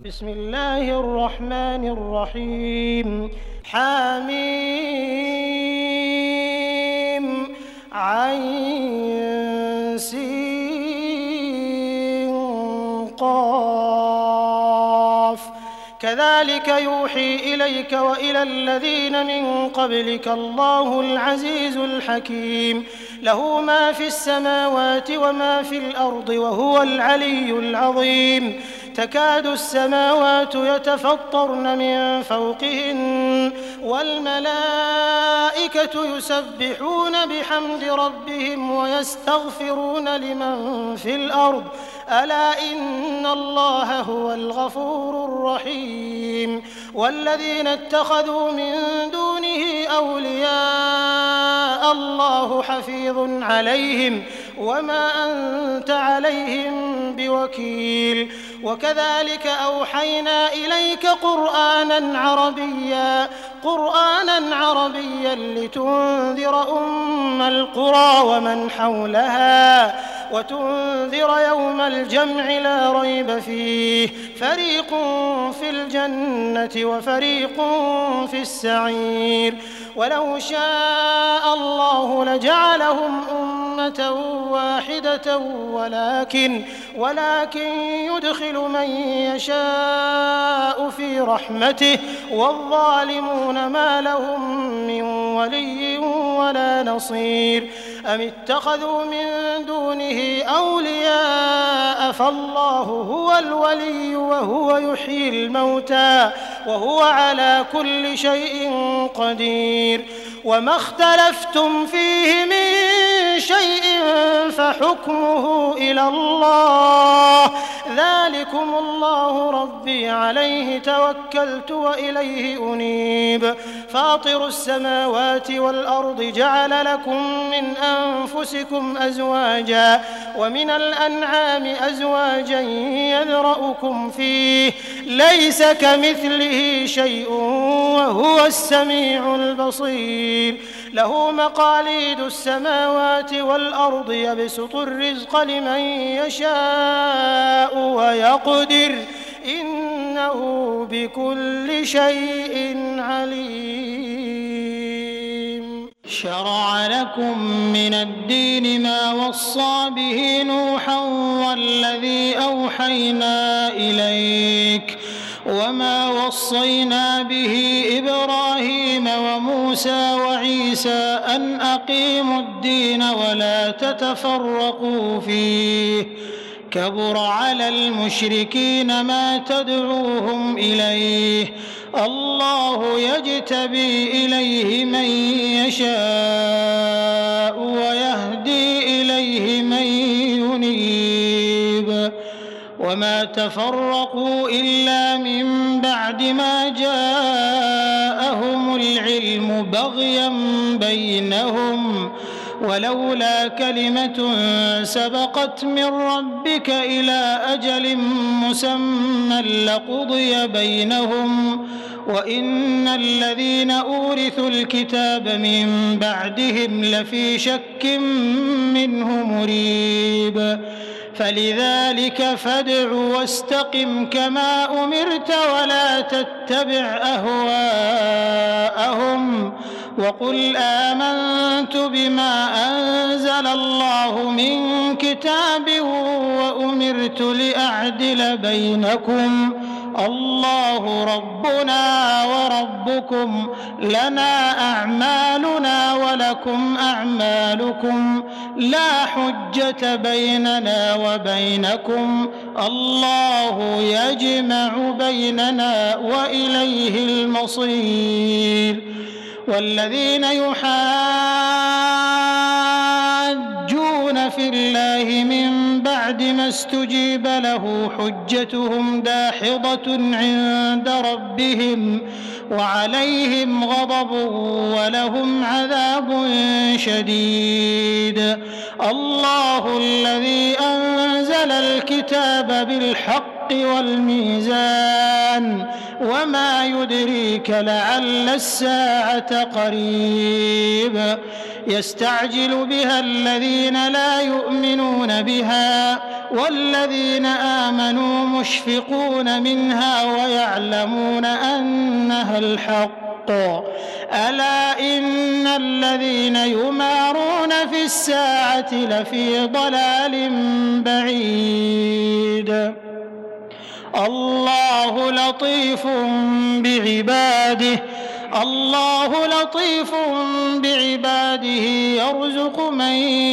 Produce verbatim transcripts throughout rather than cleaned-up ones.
بسم الله الرحمن الرحيم حميم عين سين قاف كذلك يوحي إليك وإلى الذين من قبلك الله العزيز الحكيم له ما في السماوات وما في الأرض وهو العلي العظيم تكاد السماوات يتفطرن من فوقهن والملائكة يسبحون بحمد ربهم ويستغفرون لمن في الأرض ألا إن الله هو الغفور الرحيم والذين اتخذوا من دونه أولياء الله حفيظ عليهم وما أنت عليهم بوكيل وكذلك أوحينا إليك قرآنا عربيا قرآنا عربيا لتنذر أم القرى ومن حولها وتنذر يوم الجمع لا ريب فيه فريق في الجنة وفريق في السعير ولو شاء الله لجعلهم أمة واحدة ولكن ولكن يدخل من يشاء في رحمته والظالمون ما لهم من ولي ولا نصير أم اتخذوا من دونه أولياء فالله هو الولي وهو يحيي الموتى وهو على كل شيء قدير وما اختلفتم فيه من شيء فحكمه إلى الله ذلكم الله ربي عليه توكلت وإليه أنيب فاطر السماوات والأرض جعل لكم من أنفسكم أزواجا ومن الأنعام أزواجا يذرأكم فيه ليس كمثله شيء وهو السميع البصير له مقاليد السماوات والأرض يبسط الرزق لمن يشاء ويقدر إنه بكل شيء عليم شرع لكم من الدين ما وصى به نوحا والذي أوحينا إليك وما وصينا به إبراهيم وموسى وعيسى أن أقيموا الدين ولا تتفرقوا فيه كبر على المشركين ما تدعوهم إليه الله يجتبي إليه من يشاء ويهدي إليه من ينيب وما تفرقوا إلا من بعد ما جاءهم العلم بغيا بينهم ولولا كلمة سبقت من ربك إلى أجل مسمى لقضي بينهم وإن الذين أورثوا الكتاب من بعدهم لفي شك منه مريب فلذلك فادع واستقم كما أمرت ولا تتبع أهواءهم وقل آمنت بما أنزل الله من كتاب وأمرت لأعدل بينكم الله ربنا وربكم لنا أعمالنا ولكم أعمالكم لا حجة بيننا وبينكم الله يجمع بيننا وإليه المصير والذين يحاجون في الله من بعد ما استجيب له حجتهم داحضة عند ربهم وعليهم غضب ولهم عذاب شديد الله الذي أنزل الكتاب بالحق والميزان الرحمن وما يدريك لعل الساعة قريب يستعجل بها الذين لا يؤمنون بها والذين آمنوا مشفقون منها ويعلمون أنها الحق ألا إن الذين يمارون في الساعة لفي ضلال بعيد الله لطيف بعباده الله لطيف بعباده يرزق من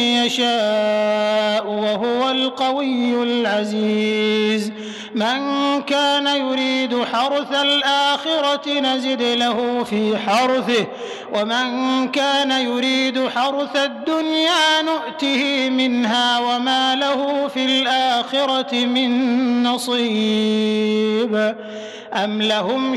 يشاء وهو القوي العزيز من كان يريد حرث الآخرة نزد له في حرثه ومن كان يريد حرث الدنيا نؤته منها وما له في الآخرة من نصيب أم لهم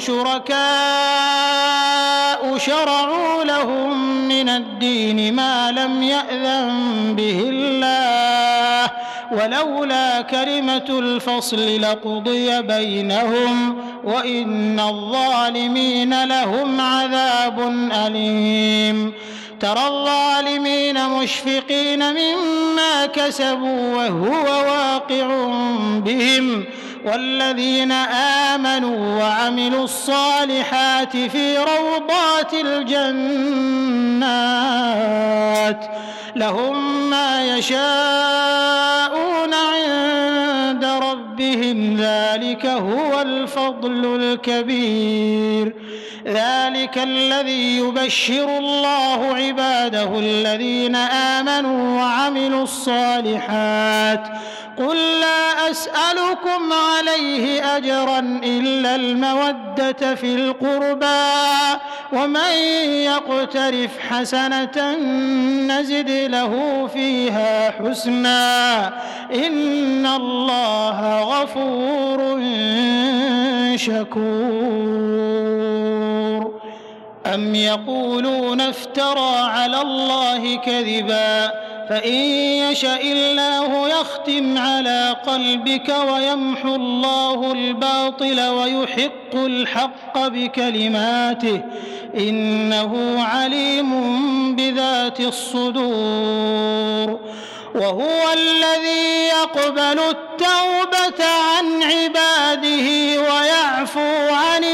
شركاء شرعوا لهم من الدين ما لم يأذن به الله ولولا كلمة الفصل لقضي بينهم وإن الظالمين لهم عذاب أليم ترى الظالمين مشفقين مما كسبوا وهو واقع بهم والذين آمنوا وعملوا الصالحات في روضات الجنات لهم ما يشاءون عند ربهم ذلك هو الفضل الكبير ذلك الذي يبشر الله عباده الذين آمنوا وعملوا الصالحات قل لا أسألكم عليه أجرا إلا المودة في القربى ومن يقترف حسنة نزد له فيها حسنا إن الله غفور شكور أم يقولون افترى على الله كذبا فإن يشأ الله يختم على قلبك ويمحو الله الباطل ويحق الحق بكلماته إنه عليم بذات الصدور وهو الذي يقبل التوبة عن عباده ويعفو عن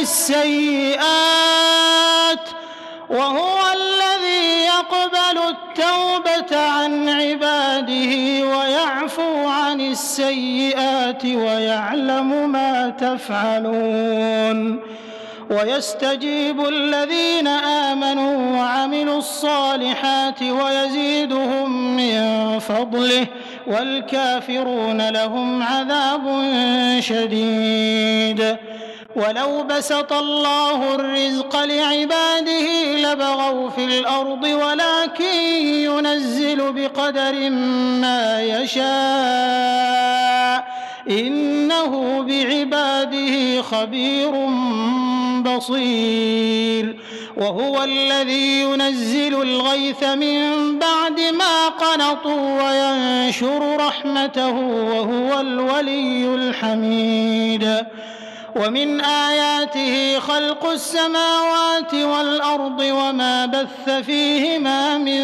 السيئات وهو الذي يقبل التوبة عن عباده ويعفو عن السيئات ويعلم ما تفعلون ويستجيب الذين آمنوا وعملوا الصالحات ويزيدهم من فضله والكافرون لهم عذاب شديد ولو بسط الله الرزق لعباده لبغوا في الأرض ولكن ينزل بقدر ما يشاء إنه بعباده خبير بصير وهو الذي ينزل الغيث من بعد ما قنطوا وينشر رحمته وهو الولي الحميد ومن آياته خلق السماوات والأرض وما بث فيهما من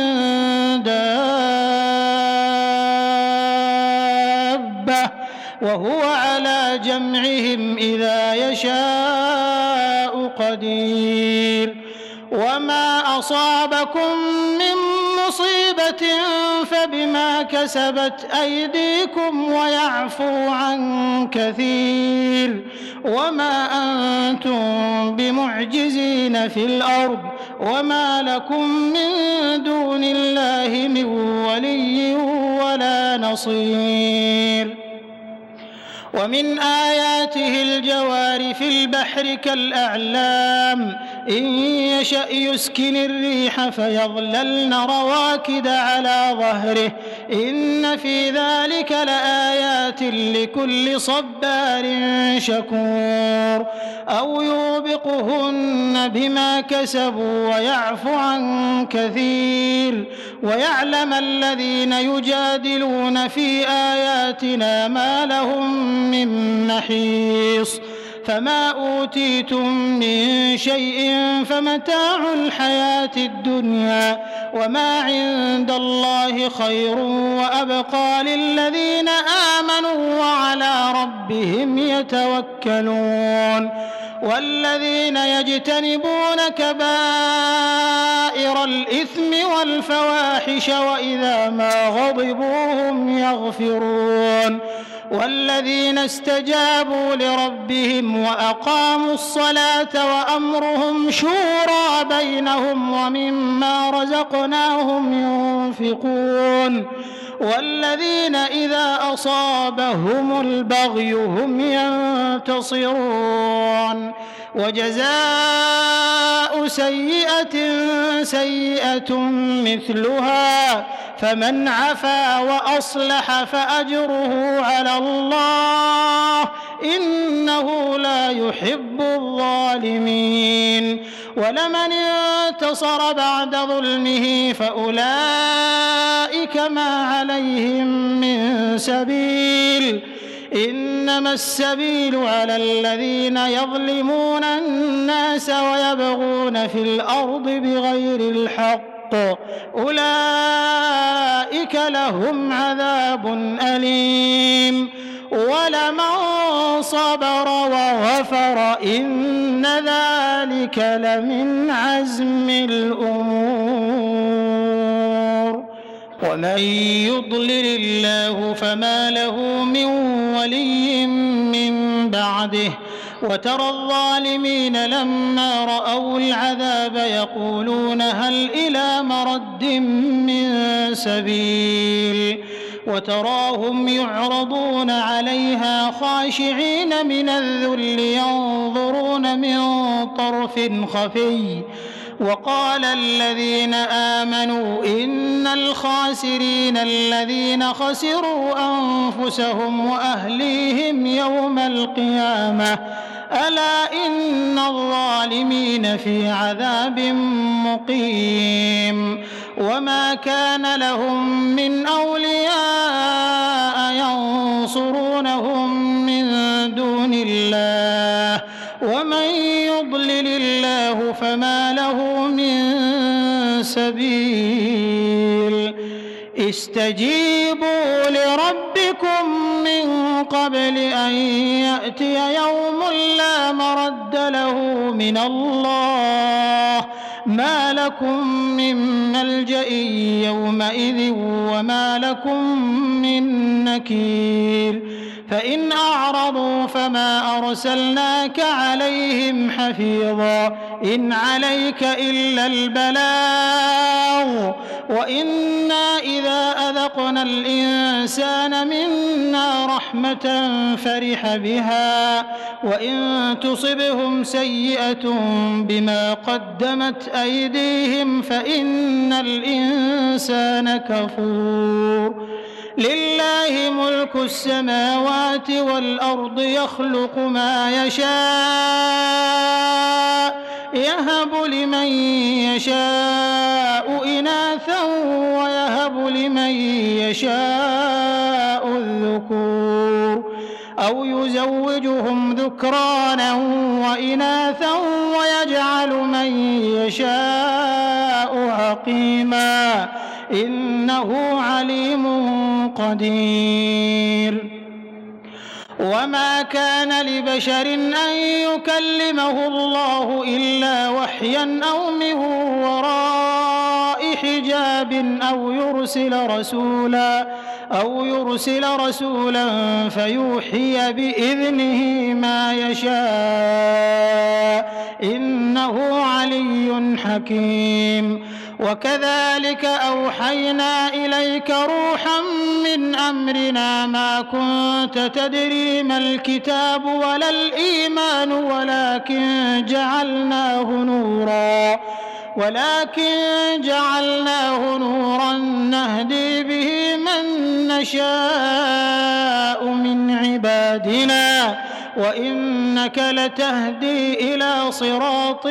دابة وهو على جمعهم إذا يشاء قدير وما أصابكم من مصيبة فبما كسبت أيديكم ويعفو عن كثير وما أنتم بمعجزين في الأرض وما لكم من دون الله من ولي ولا نصير ومن آياته الجوار في البحر كالأعلام إن يشأ يسكن الريح فيظللن رواكد على ظهره إن في ذلك لآيات لكل صبار شكور أو يوبقهن بما كسبوا ويعفو عن كثير ويعلم الذين يجادلون في آياتنا ما لهم من محيص فما أوتيتم من شيء فمتاع الحياة الدنيا وما عند الله خير وأبقى للذين آمنوا وعلى ربهم يتوكلون والذين يجتنبون كبائر الإثم والفواحش وإذا ما غضبوا هم يغفرون والذين استجابوا لربهم وأقاموا الصلاة وأمرهم شورى بينهم ومما رزقناهم ينفقون والذين إذا أصابهم البغي هم ينتصرون وجزاء سيئة سيئة مثلها فمن عفا وأصلح فأجره على الله إنه لا يحب الظالمين ولمن انتصر بعد ظلمه فأولئك ما عليهم من سبيل إنما السبيل على الذين يظلمون الناس ويبغون في الأرض بغير الحق أولئك لهم عذاب أليم ولمن صبر وغفر إن ذلك لمن عزم الأمور ومن يضلل الله فما له من ولي من بعده وترى الظالمين لما رأوا العذاب يقولون هل إلى مرد من سبيل وتراهم يعرضون عليها خاشعين من الذل ينظرون من طرف خفي وقال الذين آمنوا إن الخاسرين الذين خسروا أنفسهم وأهليهم يوم القيامة ألا إن الظالمين في عذاب مقيم وما كان لهم من أولياء ينصرونهم من دون الله ومن يضلل الله فما له من سبيل استجيبوا لربكم من قبل أن يأتي يوم لا مرد له من الله ما لكم من ملجأ يومئذ وما لكم من نكير فإن أعرضوا فما أرسلناك عليهم حفيظا إن عليك إلا البلاغ وإنا إذا أذقنا الإنسان منا رحمة فرح بها وإن تصبهم سيئة بما قدمت أيديهم فإن الإنسان كفور لله ملك السماوات والأرض يخلق ما يشاء يهب لمن يشاء إناثا ويهب لمن يشاء الذكور أو يزوجهم ذكرانا وإناثا ويجعل من يشاء عقيما إنه عليم قدير وما كان لبشر أن يكلمه الله إلا وحيا أو من وراء حجاب أو يرسل رسولا أو يرسل رسولا فيوحي بإذنه ما يشاء إنه علي حكيم وكذلك أوحينا إليك روحا من أمرنا ما كنت تدري ما الكتاب ولا الإيمان ولكن جعلناه نورا ولكن جعلناه نورا نهدي به من نشاء من عبادنا وإنك لتهدي إلى صراط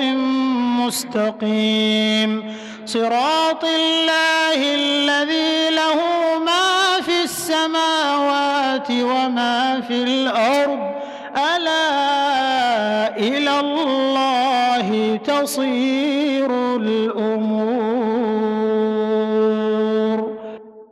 مستقيم صراط الله الذي له ما في السماوات وما في الأرض ألا إلى الله تصير الأمور.